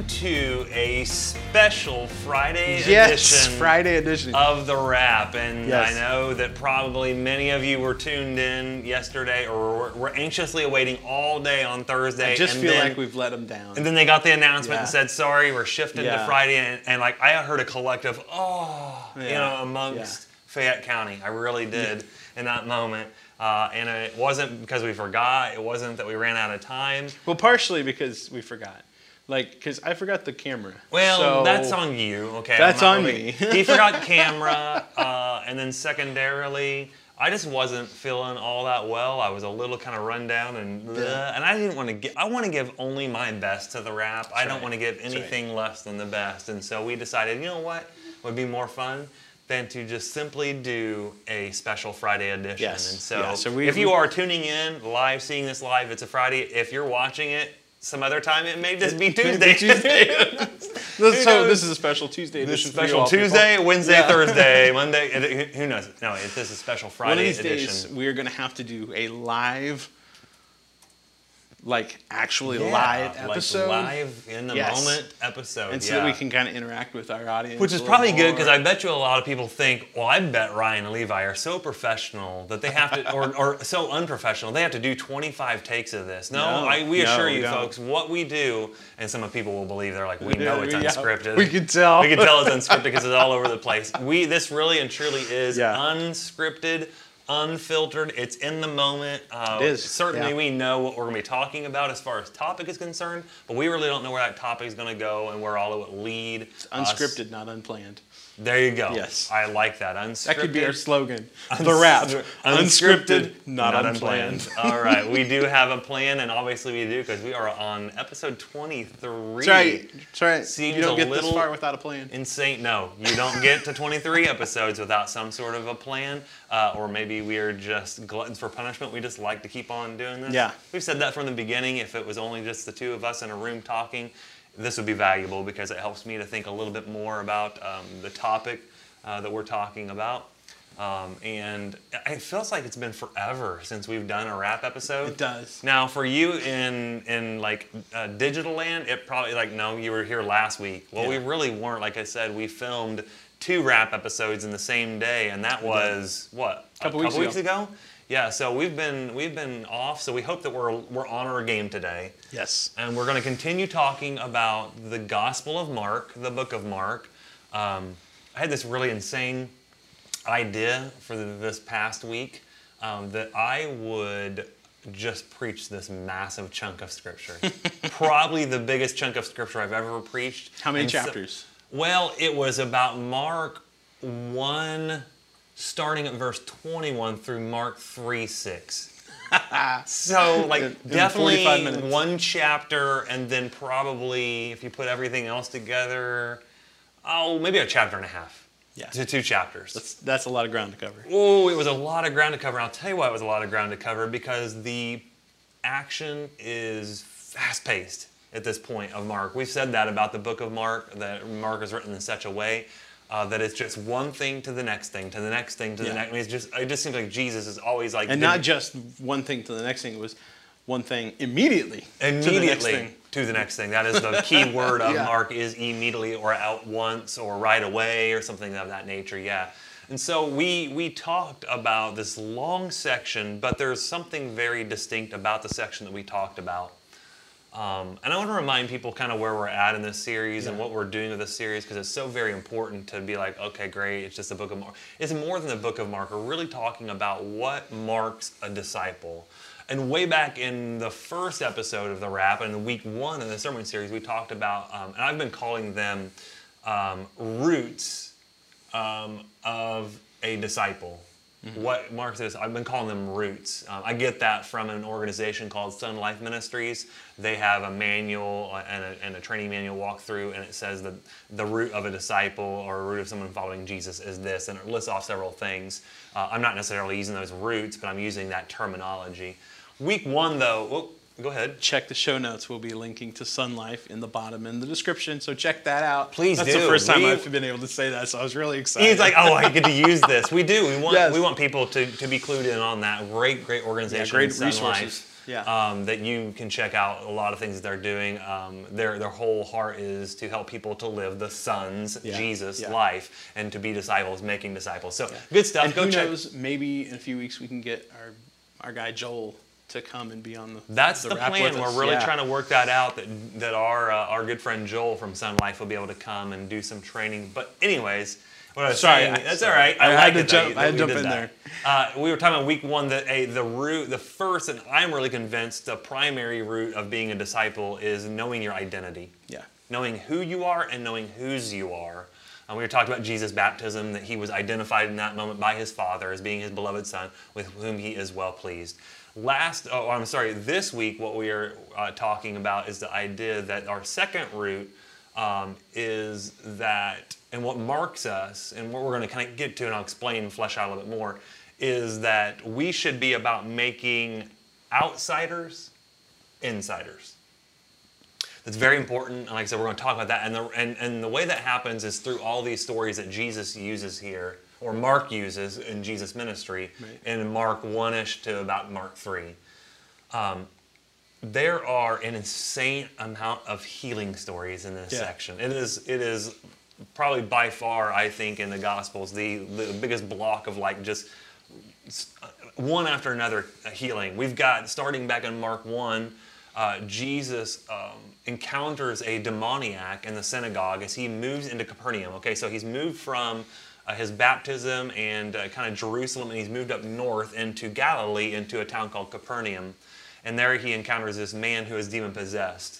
welcome to a special Friday edition of The Wrap. And yes. I know that probably many of you were tuned in yesterday or were anxiously awaiting all day on Thursday. I just feel like we've let them down. And then they got the announcement and said, sorry, we're shifting to Friday. And like I heard a collective, amongst Fayette County. I really did in that moment. And it wasn't because we forgot. It wasn't that we ran out of time. Well, partially because we forgot. Because I forgot the camera. Well, so that's on you, okay? That's on me. He forgot camera, and then secondarily, I just wasn't feeling all that well. I was a little kind of run down, and I didn't want to give. I want to give only my best to The Wrap. I don't want to give anything less than the best. And so we decided, you know what would be more fun than to just simply do a special Friday edition. Yes. And so, if you are tuning in live, seeing this live, it's a Friday. If you're watching it some other time, it may just be Tuesday. So this is a special Tuesday edition. Special Tuesday, Wednesday, Thursday, Monday. Who knows? No, this is a special Friday edition. One of these days, we're going to have to do a live, live episode. Live in the moment episode. And so that we can kind of interact with our audience. Which is probably good because I bet you a lot of people think, well, I bet Ryan and Levi are so professional that they have to, or so unprofessional, they have to do 25 takes of this. We assure you, folks, what we do, and some of people will believe they're like, we know it's unscripted. We can tell. We can tell it's unscripted because it's all over the place. This really and truly is unscripted, unfiltered. It's in the moment. It is. Certainly we know what we're going to be talking about as far as topic is concerned, but we really don't know where that topic is going to go and where all it will lead. It's unscripted, not unplanned. There you go. Yes. I like that. Unscripted. That could be our slogan. The Wrap. Unscripted, not unplanned. All right. We do have a plan, and obviously we do because we are on episode 23. That's right. Seems you don't get this far without a plan. Insane. No, you don't get to 23 episodes without some sort of a plan, or maybe we are just gluttons for punishment. We just like to keep on doing this. Yeah. We've said that from the beginning. If it was only just the two of us in a room talking, this would be valuable because it helps me to think a little bit more about the topic that we're talking about. And it feels like it's been forever since we've done a Wrap episode. It does. Now, for you in digital land, it probably no, you were here last week. Well, we really weren't. Like I said, we filmed 2 Wrap episodes in the same day, and that was what a couple weeks ago. Yeah, so we've been off, so we hope that we're on our game today. Yes. And we're going to continue talking about the Gospel of Mark, the book of Mark. I had this really insane idea for this past week that I would just preach this massive chunk of Scripture. Probably the biggest chunk of Scripture I've ever preached. How many chapters? Well, it was about Mark 1... starting at verse 21 through Mark 3:6. So, definitely one chapter, and then probably, if you put everything else together, maybe a chapter and a half. Yeah. To 2 chapters. That's a lot of ground to cover. Oh, it was a lot of ground to cover. I'll tell you why it was a lot of ground to cover, because the action is fast-paced at this point of Mark. We've said that about the book of Mark, that Mark is written in such a way that it's just one thing to the next thing, to the next thing, to the next. I mean, it just seems like Jesus is always like... And not just one thing to the next thing. It was one thing immediately to the next thing. That is the key word of Mark, is immediately or at once or right away or something of that nature, And so we talked about this long section, but there's something very distinct about the section that we talked about. And I want to remind people kind of where we're at in this series and what we're doing with this series, because it's so very important to be like, okay, great, it's just the book of Mark. It's more than the book of Mark. We're really talking about what marks a disciple. And way back in the first episode of The Wrap, in week 1 of the sermon series, we talked about, and I've been calling them roots of a disciple. Mm-hmm. What Mark says, I've been calling them roots. I get that from an organization called Sun Life Ministries. They have a manual and a training manual walkthrough, and it says that the root of a disciple or a root of someone following Jesus is this, and it lists off several things. I'm not necessarily using those roots, but I'm using that terminology. Week 1, though, go ahead. Check the show notes. We'll be linking to Sun Life in the bottom in the description, so check that out. Please do. That's the first time I've been able to say that, so I was really excited. He's like, I get to use this. We do. We want people to be clued in on that. Great organization. Great Sun resources. Life. that you can check out a lot of things that they're doing. Their whole heart is to help people to live the Son's, Jesus, life, and to be disciples, making disciples. So good stuff. And Go who check. knows, maybe in a few weeks we can get our guy Joel to come and be on the That's the wrap plan. with us. We're really trying to work that out, that our good friend Joel from Sun Life will be able to come and do some training. But anyways, what I was saying, that's all right. I like it. I had to jump in there. We were talking about week one that the first, and I'm really convinced, the primary root of being a disciple is knowing your identity. Yeah. Knowing who you are and knowing whose you are. We were talking about Jesus' baptism, that he was identified in that moment by his Father as being his beloved Son, with whom he is well pleased. This week what we are talking about is the idea that our second root is that, and what marks us, and what we're going to kind of get to, and I'll explain and flesh out a little bit more, is that we should be about making outsiders insiders. That's very important, and like I said, we're going to talk about that. And the way that happens is through all these stories that Jesus uses here, or Mark uses in Jesus' ministry, in Mark 1-ish to about Mark 3. There are an insane amount of healing stories in this section. It is probably by far, I think, in the Gospels, the biggest block of like just one after another healing. We've got, starting back in Mark 1, Jesus encounters a demoniac in the synagogue as he moves into Capernaum. Okay, so he's moved from his baptism and kind of Jerusalem, and he's moved up north into Galilee, into a town called Capernaum. And there he encounters this man who is demon-possessed.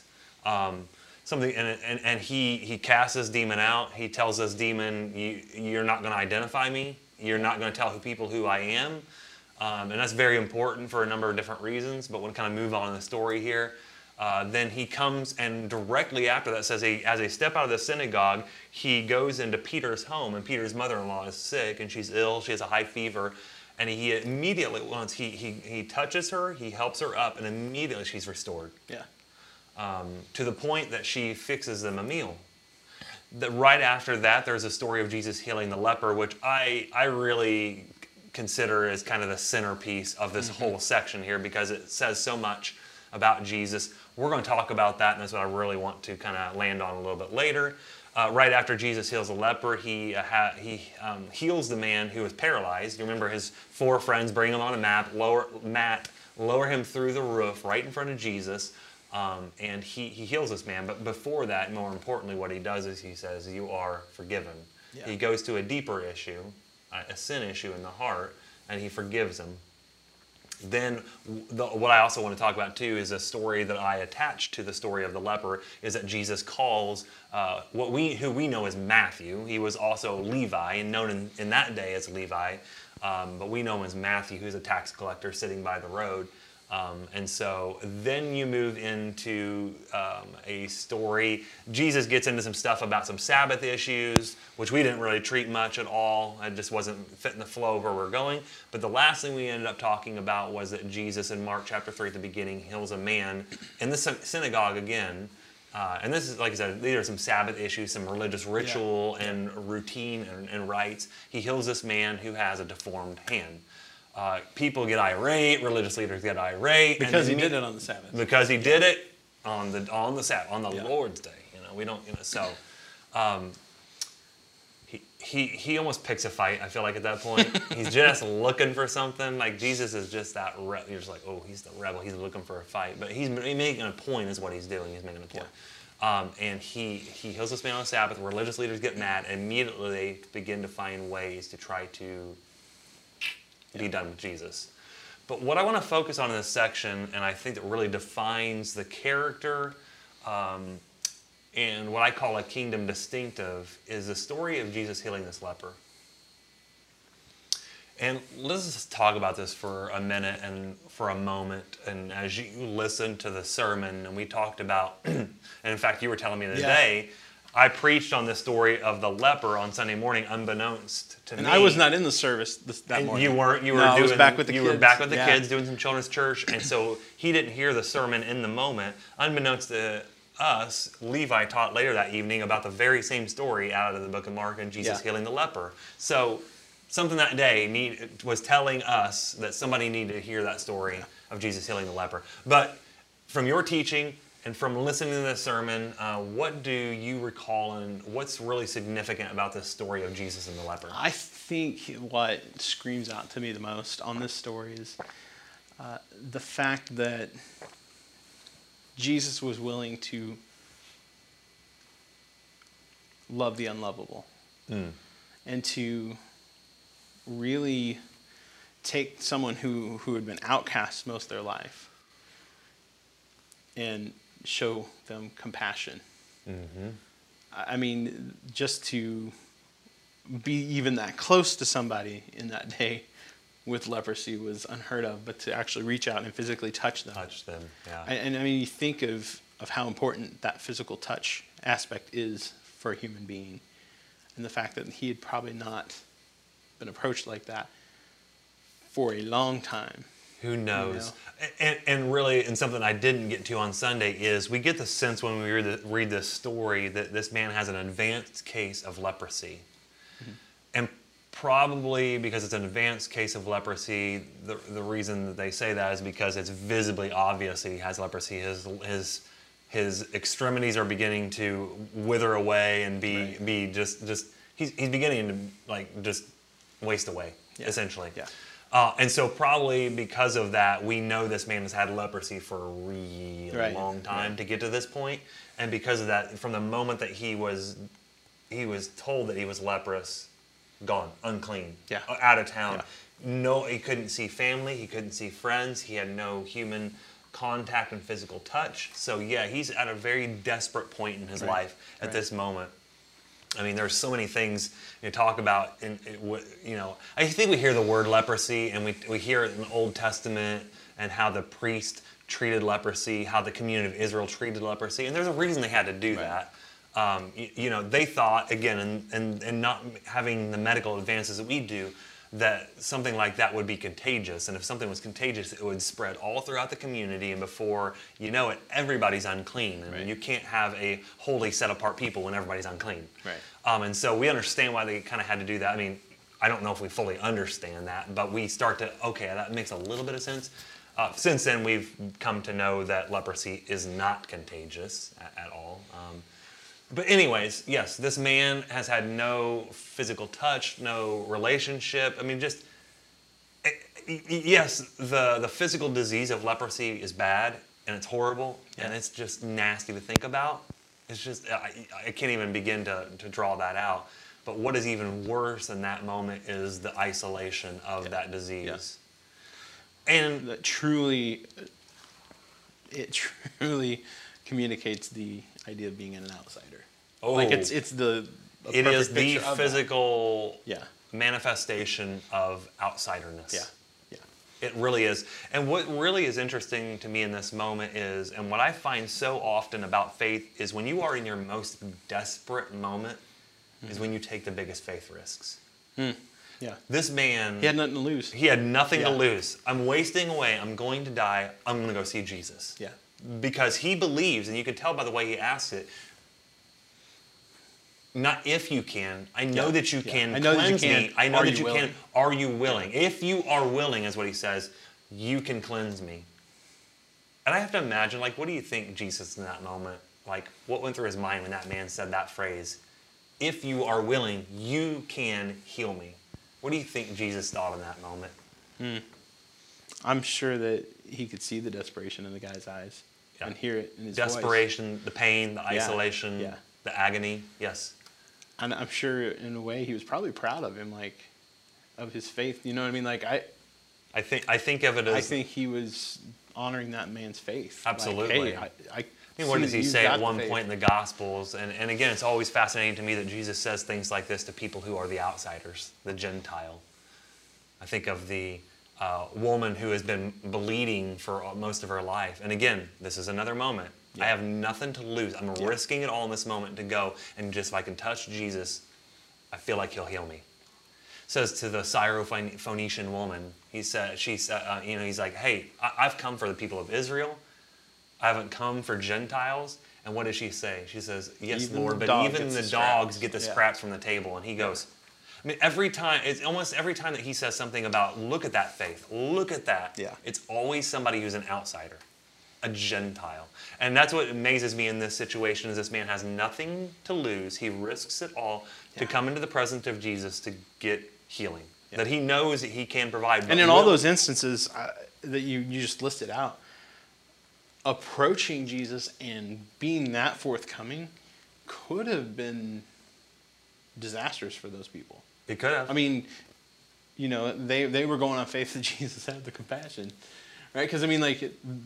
And he casts this demon out. He tells this demon, you're not going to identify me. You're not going to tell people who I am. And that's very important for a number of different reasons, but we'll kind of move on in the story here. Then he comes, and directly after that says, as they step out of the synagogue, he goes into Peter's home, and Peter's mother-in-law is sick, and she's ill, she has a high fever, and he immediately, once he touches her, he helps her up, and immediately she's restored. To the point that she fixes them a meal. Right after that, there's a story of Jesus healing the leper, which I really consider as kind of the centerpiece of this whole section here, because it says so much about Jesus. We're going to talk about that, and that's what I really want to kind of land on a little bit later. Right after Jesus heals the leper, he heals the man who was paralyzed. You remember his 4 friends bring him on a mat, lower him through the roof right in front of Jesus, and he heals this man. But before that, more importantly, what he does is he says, you are forgiven. He goes to a deeper issue, a sin issue in the heart, and he forgives him. Then what I also want to talk about too is a story that I attached to the story of the leper, is that Jesus calls who we know as Matthew. He was also Levi, and known in that day as Levi, but we know him as Matthew, who's a tax collector sitting by the road. And so then you move into a story. Jesus gets into some stuff about some Sabbath issues, which we didn't really treat much at all. It just wasn't fitting the flow of where we're going. But the last thing we ended up talking about was that Jesus in Mark chapter 3 at the beginning heals a man in the synagogue again. And this is, like I said, these are some Sabbath issues, some religious ritual and routine and rites. He heals this man who has a deformed hand. People get irate, religious leaders get irate. Because he did it on the Sabbath. Because he did it on the Sabbath, on the Lord's Day. We don't, so he almost picks a fight, I feel like, at that point. He's just looking for something. Like, Jesus is just that, you're just like, oh, he's the rebel, he's looking for a fight. But he's making a point is what he's doing, he's making a point. And he heals this man on the Sabbath. Religious leaders get mad, and immediately they begin to find ways to try to be done with Jesus. But what I want to focus on in this section, and I think that really defines the character and what I call a kingdom distinctive, is the story of Jesus healing this leper. And let's just talk about this for a minute and for a moment. And as you listen to the sermon, and we talked about, and in fact you were telling me today, I preached on this story of the leper on Sunday morning, unbeknownst to me. And I was not in the service that morning. You weren't. You were I was back with the kids. You were back with the kids doing some children's church, and so he didn't hear the sermon in the moment. Unbeknownst to us, Levi taught later that evening about the very same story out of the book of Mark and Jesus healing the leper. So something that day was telling us that somebody needed to hear that story of Jesus healing the leper. But from your teaching and from listening to this sermon, what do you recall and what's really significant about this story of Jesus and the leper? I think what screams out to me the most on this story is the fact that Jesus was willing to love the unlovable and to really take someone who had been outcast most of their life and show them compassion. Mm-hmm. I mean, just to be even that close to somebody in that day with leprosy was unheard of, but to actually reach out and physically touch them. Yeah. And I mean, you think of how important that physical touch aspect is for a human being, and the fact that he had probably not been approached like that for a long time. Who knows? You know? And really, and something I didn't get to on Sunday is we get the sense when we read this story that this man has an advanced case of leprosy. Mm-hmm. And probably because it's an advanced case of leprosy, the reason that they say that is because it's visibly obvious that he has leprosy. His extremities are beginning to wither away and be just he's beginning to just waste away, essentially. Yeah. And so probably because of that, we know this man has had leprosy for a really long time to get to this point. And because of that, from the moment that he was told that he was leprous, gone, unclean, out of town. Yeah. No, he couldn't see family, he couldn't see friends, he had no human contact and physical touch. So yeah, he's at a very desperate point in his life at this moment. I mean, there's so many things you talk about. I think we hear the word leprosy, and we hear it in the Old Testament, and how the priest treated leprosy, how the community of Israel treated leprosy, and there's a reason they had to do that. They thought, again, and not having the medical advances that we do, that something like that would be contagious. And if something was contagious, it would spread all throughout the community. And before you know it, everybody's unclean. And you can't have a holy, set-apart people when everybody's unclean. Right. And so we understand why they kind of had to do that. I mean, I don't know if we fully understand that, but we start to, okay, that makes a little bit of sense. Since then, we've come to know that leprosy is not contagious at all. But anyways, yes, this man has had no physical touch, no relationship. I mean, yes, the physical disease of leprosy is bad, and it's horrible, and it's just nasty to think about. It's just, I can't even begin to draw that out. But what is even worse in that moment is the isolation of that disease. Yeah. And that truly communicates the idea of being an outsider. Oh, like it is the physical manifestation of outsiderness. Yeah. It really is. And what really is interesting to me in this moment is, and what I find so often about faith is when you are in your most desperate moment is when you take the biggest faith risks. Yeah. This man, he had nothing to lose. He had nothing to lose. I'm wasting away. I'm going to die. I'm going to go see Jesus. Yeah. Because he believes, and you can tell by the way he asks it, not if you can. I know that you can. I know cleanse that you can. me. I know that you willing? can. Are you willing? If you are willing, is what he says, you can cleanse me. And I have to imagine, what do you think Jesus in that moment, what went through his mind when that man said that phrase? If you are willing, you can heal me. What do you think Jesus thought in that moment? I'm sure that he could see the desperation in the guy's eyes and hear it in his desperation, voice. The pain, the isolation, the agony. Yes. And I'm sure in a way he was probably proud of him, of his faith. You know what I mean? I think of it as... I think he was honoring that man's faith. Absolutely. What does he say at one point in the Gospels? And again, it's always fascinating to me that Jesus says things like this to people who are the outsiders, the Gentile. I think of the woman who has been bleeding for most of her life. And again, this is another moment. I have nothing to lose. I'm risking it all in this moment to go. And just if I can touch Jesus, I feel like he'll heal me. Says to the Syrophoenician woman, he's like, hey, I've come for the people of Israel. I haven't come for Gentiles. And what does she say? She says, yes, Lord, but even the dogs get the scraps from the table. And he goes, I mean, it's almost every time that he says something about, look at that faith, look at that. Yeah. It's always somebody who's an outsider, a Gentile. And that's what amazes me in this situation is this man has nothing to lose. He risks it all to come into the presence of Jesus to get healing. Yeah. That he knows that he can provide. And in all those instances that you just listed out, approaching Jesus and being that forthcoming could have been disastrous for those people. It could have. I mean, they were going on faith that Jesus had the compassion, right? Because I mean, like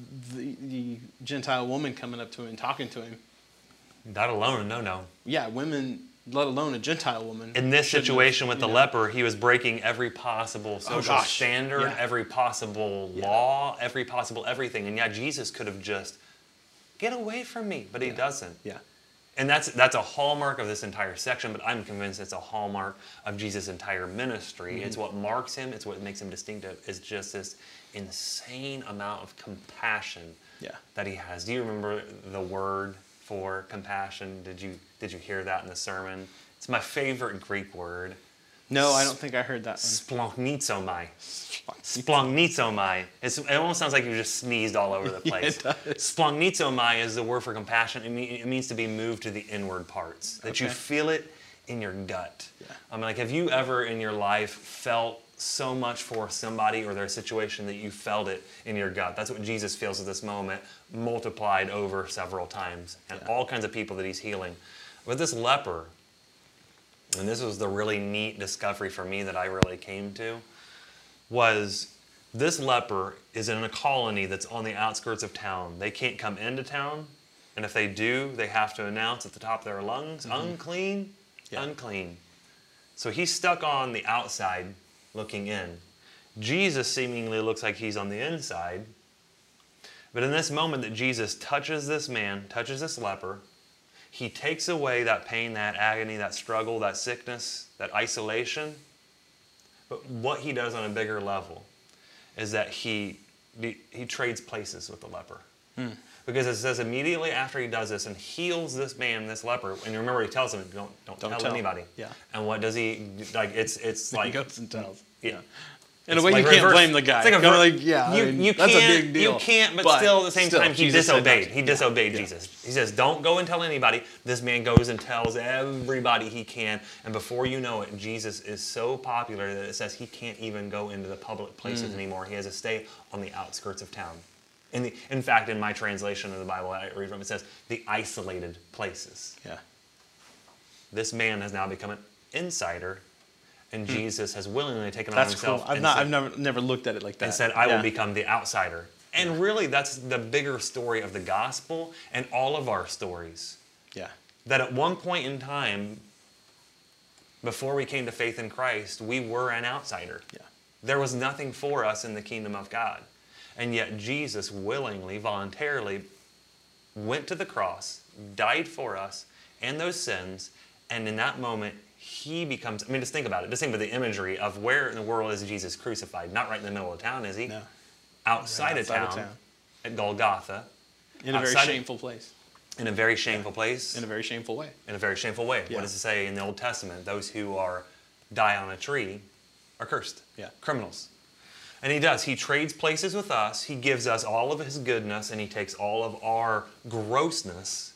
the Gentile woman coming up to him and talking to him. That alone, no. Yeah, women, let alone a Gentile woman. In this situation with the leper, he was breaking every possible social standard, every possible law, every possible everything. And Jesus could have just, get away from me, but he doesn't. Yeah. And that's a hallmark of this entire section, but I'm convinced it's a hallmark of Jesus' entire ministry. It's what marks him, it's what makes him distinctive, is just this insane amount of compassion that he has. Do you remember the word for compassion? Did you hear that in the sermon? It's my favorite Greek word. No, I don't think I heard that one. Splanchnizomai. Splanchnizomai. It almost sounds like you just sneezed all over the place. Yeah, it does. Splanchnizomai is the word for compassion. It means to be moved to the inward parts. That you feel it in your gut. Yeah. I mean, like, have you ever in your life felt so much for somebody or their situation that you felt it in your gut? That's what Jesus feels at this moment, multiplied over several times. And all kinds of people that he's healing. With this leper, and this was the really neat discovery for me that I really came to, was this leper is in a colony that's on the outskirts of town. They can't come into town, and if they do, they have to announce at the top of their lungs, unclean, unclean. So he's stuck on the outside looking in. Jesus seemingly looks like he's on the inside, but in this moment that Jesus touches this man, touches this leper, he takes away that pain, that agony, that struggle, that sickness, that isolation. But what he does on a bigger level is that he trades places with the leper. Because it says immediately after he does this and heals this man, this leper, and you remember he tells him, don't tell anybody. Yeah. And what does he, like, it's like... He goes and tells. Yeah. In a way, like you can't blame the guy. It's like you that's a big deal. You can't, but still at the same time, he disobeyed. He disobeyed Jesus. He says, don't go and tell anybody. This man goes and tells everybody he can. And before you know it, Jesus is so popular that it says he can't even go into the public places anymore. He has to stay on the outskirts of town. In fact, in my translation of the Bible I read from, it says the isolated places. Yeah. This man has now become an insider. And Jesus has willingly taken on himself. That's cool. I've never looked at it like that. And said, I will become the outsider. And really, that's the bigger story of the gospel and all of our stories. Yeah. That at one point in time, before we came to faith in Christ, we were an outsider. Yeah. There was nothing for us in the kingdom of God. And yet Jesus willingly, voluntarily went to the cross, died for us and those sins, and in that moment, he becomes, I mean, just think about it. Just think about the imagery of where in the world is Jesus crucified. Not right in the middle of town, is he? No. Outside of town, at Golgotha. In a very shameful place. In a very shameful place. In a very shameful way. In a very shameful way. Yeah. What does it say in the Old Testament? Those who die on a tree are cursed. Yeah. Criminals. And he does. He trades places with us. He gives us all of his goodness, and he takes all of our grossness,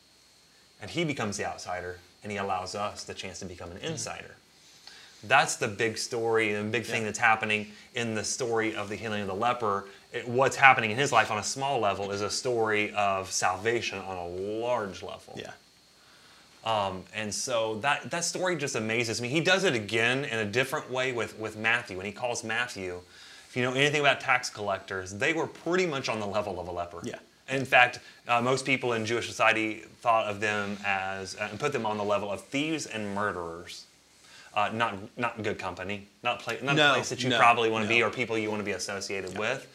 and he becomes the outsider. And he allows us the chance to become an insider. That's the big story and big thing that's happening in the story of the healing of the leper. What's happening in his life on a small level is a story of salvation on a large level. Yeah. And so that story just amazes me. He does it again in a different way with Matthew. When he calls Matthew, if you know anything about tax collectors, they were pretty much on the level of a leper. Yeah. In fact, most people in Jewish society thought of them as, and put them on the level of thieves and murderers. Not good company, not a place that you probably want to be or people you want to be associated with.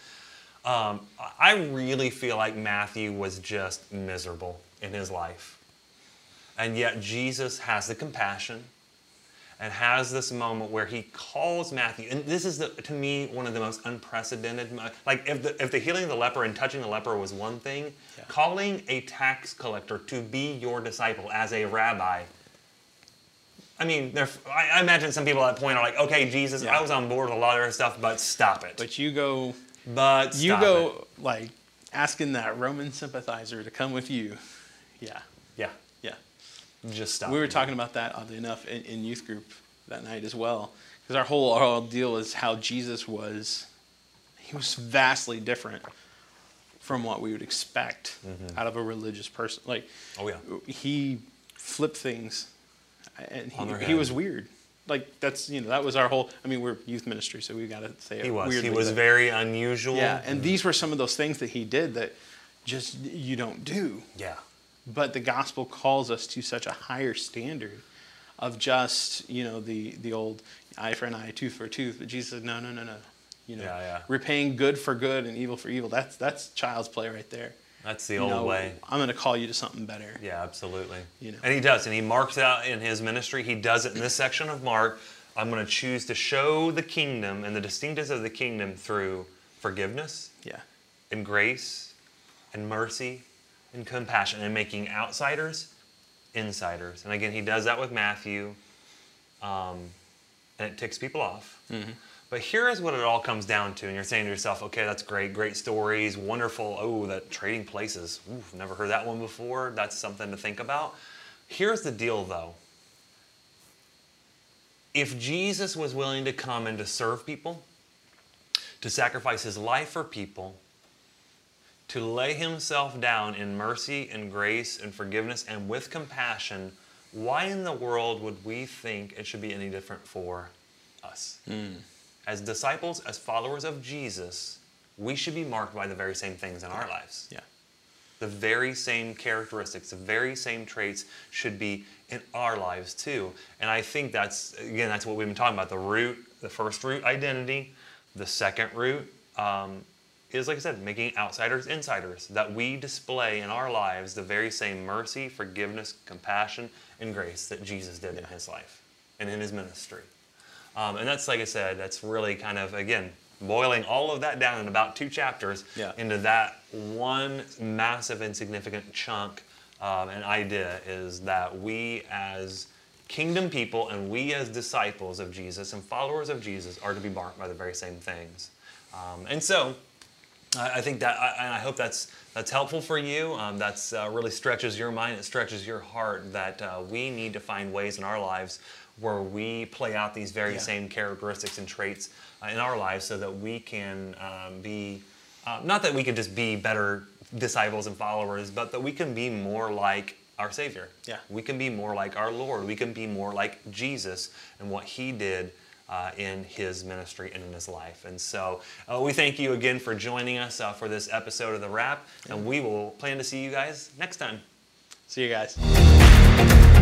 I really feel like Matthew was just miserable in his life. And yet Jesus has the compassion and has this moment where he calls Matthew, and this is, to me, one of the most unprecedented, like if the healing of the leper and touching the leper was one thing, calling a tax collector to be your disciple as a rabbi, I mean, I imagine some people at that point are like, okay, Jesus, Yeah. I was on board with a lot of other stuff, but stop it. But you go like asking that Roman sympathizer to come with you. Yeah. Yeah, Yeah. just stop. We were talking about that, oddly enough, in youth group that night as well. Because our whole deal is how Jesus was, he was vastly different from what we would expect out of a religious person. Like, Oh, yeah. he flipped things, and On their he head. was weird. Like, that's, that was our whole, I mean, we're youth ministry, so we got to say it He was. weirdly, He was but- very unusual. Yeah, and these were some of those things that he did that just you don't do. Yeah. But the gospel calls us to such a higher standard of just, the old eye for an eye, tooth for a tooth. But Jesus said, no. Yeah. Repaying good for good and evil for evil. That's child's play right there. That's the old way. I'm going to call you to something better. Yeah, absolutely. You know. And he does, and he marks out in his ministry. He does it in this section of Mark. I'm going to choose to show the kingdom and the distinctives of the kingdom through forgiveness Yeah. and grace and mercy and compassion and making outsiders insiders. And again, he does that with Matthew, and it ticks people off. Mm-hmm. But here is what it all comes down to. And you're saying to yourself, okay, that's great stories, wonderful. Oh, that trading places. Ooh, never heard that one before. That's something to think about. Here's the deal, though. If Jesus was willing to come and to serve people, to sacrifice his life for people, to lay himself down in mercy and grace and forgiveness and with compassion, why in the world would we think it should be any different for us? As disciples, as followers of Jesus, we should be marked by the very same things in our lives. Yeah. The very same characteristics, the very same traits should be in our lives too. And I think that's what we've been talking about. The first root, identity. The second root is, like I said, making outsiders insiders. That we display in our lives the very same mercy, forgiveness, compassion, and grace that Jesus did in his life and in his ministry. And that's, like I said, that's really kind of, again, boiling all of that down in about 2 chapters into that one massive and significant chunk and idea is that we as kingdom people and we as disciples of Jesus and followers of Jesus are to be marked by the very same things. And so I think that, and I hope that's helpful for you. That's really stretches your mind. It stretches your heart that we need to find ways in our lives where we play out these very same characteristics and traits in our lives so that we can be, not that we can just be better disciples and followers, but that we can be more like our Savior. Yeah. We can be more like our Lord. We can be more like Jesus and what he did in his ministry and in his life. And so we thank you again for joining us for this episode of The Wrap, and we will plan to see you guys next time. See you guys.